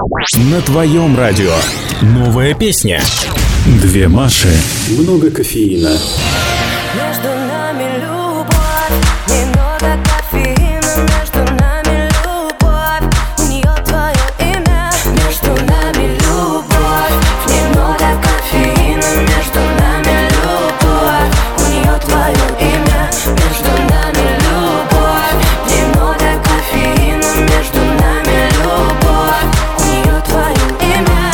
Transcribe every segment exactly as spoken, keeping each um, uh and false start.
На твоем радио. Новая песня. Две Маши. Много кофеина. Между нами любовь, немного кофеина. Между нами любовь, у нее твое имя. Между нами любовь, немного кофеина. Между нами любовь, у нее твое имя. Между нами любовь, немного кофеина. Между нами любовь, у нее твое имя.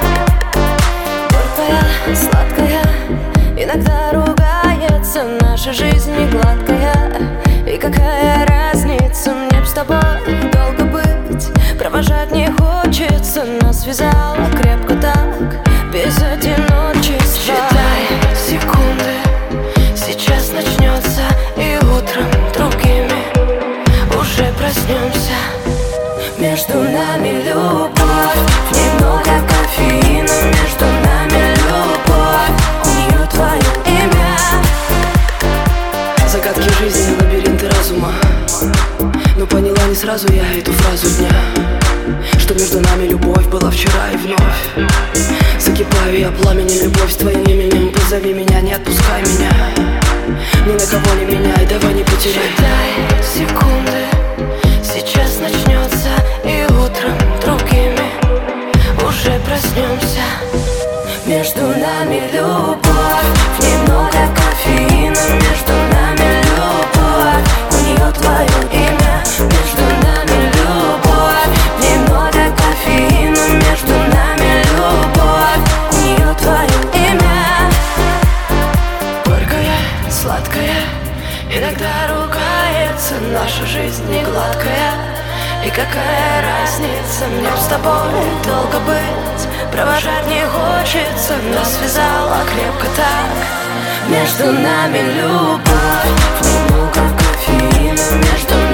Горькая, сладкая, иногда ругается. Наша жизнь не гладкая, и какая разница? Мне б с тобой долго быть, провожать не хочется. Нас связало крепко так, без одиночества. Считай секунды, сейчас начнется, и утром другими уже проснемся. Между нами любовь, немного кофеина. Между нами любовь, у нее твое имя. Загадки жизни, лабиринты разума. Но поняла не сразу я эту фразу дня, что между нами любовь была вчера и вновь. Закипаю я пламенем, любовь с твоим именем. Позови меня, не отпускай меня, ни на кого не меняй, давай не потеряй. Считай секунды, сейчас начнется, и утром другими уже проснемся. Между нами любовь, немного кофеина. Между нами любовь, у нее твое имя. Между нами любовь, немного кофеина. Между нами любовь, у нее твое имя. Горькая, сладкая, иногда ругается. Наша жизнь не гладкая, и какая разница? Мне б с тобой долго быть, провожать не хочется. Нас связало крепко так. Между нами любовь, немного кофеина. Между